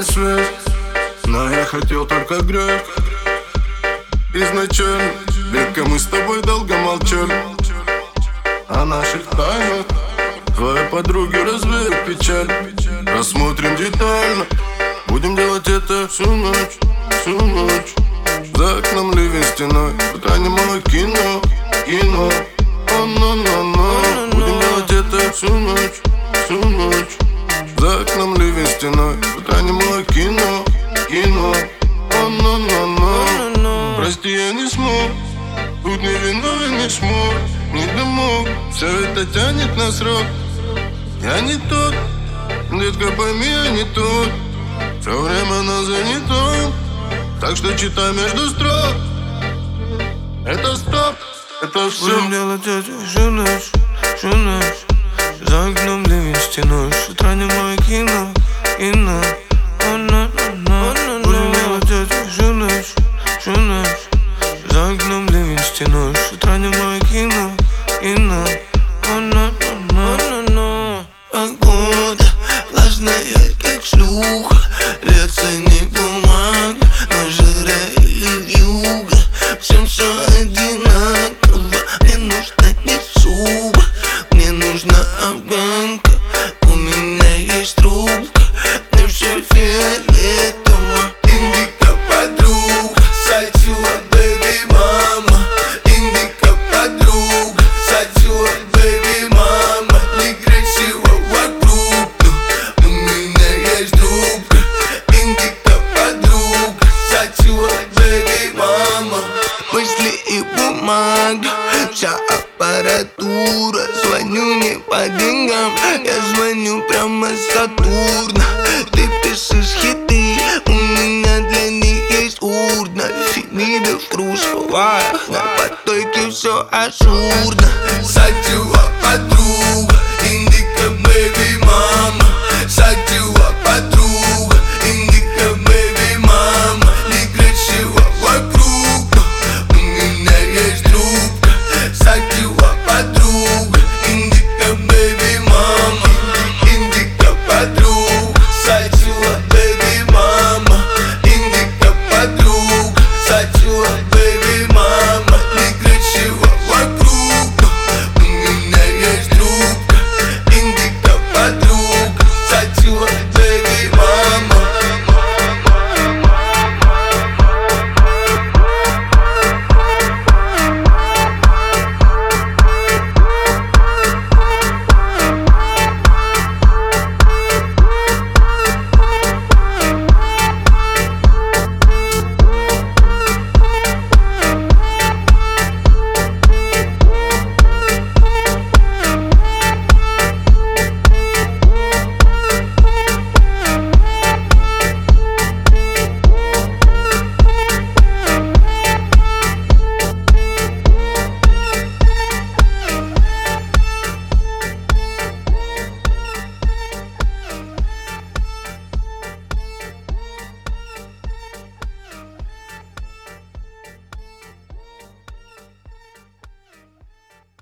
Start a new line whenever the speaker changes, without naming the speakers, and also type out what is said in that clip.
свет, но я хотел только грех. Изначально, века мы с тобой долго молчали о наших тайнах. Твои подруги развеют печаль. Рассмотрим детально. Будем делать это всю ночь, всю ночь. За окном ливень стеной, это немало кино, кино. Будем делать это всю ночь, всю ночь. За окном ливень стеной, это немало кино, кино. Прости, я не смог, тут не виновен, не смог, не домог. Все это тянет на срок. Я не тот, детка, пойми, я не тот. Все время на занятом, так что читай между строк. Это стоп, это все.
Будем делать это всю ночь, всю ночь. За окном ливень стеной, с утра немое кино, кино. Будем делать это всю ночь, всю ночь. За окном ливень стеной, с утра немое кино, кино. Погода влажная, как шлюха. Льется не бумага, но жира и вьюга. Всем все одинаково. Мне нужна не шуба, мне нужна афганка. У меня есть трубка, мне все фиолетово. Индика подруга, сатила бэби мама. Индика подруга, сатила бэби мама. Некрасиво вокруг, но у меня есть трубка. Индика подруга, сатила бэби мама. Мысли и бумага, вся аппаратура. Звоню не по деньгам, я звоню прямо с Сатурна. Ты пишешь хиты, у меня для них есть урна. Фемида в трусовых, на потоке все ажурно. Сатила подруга.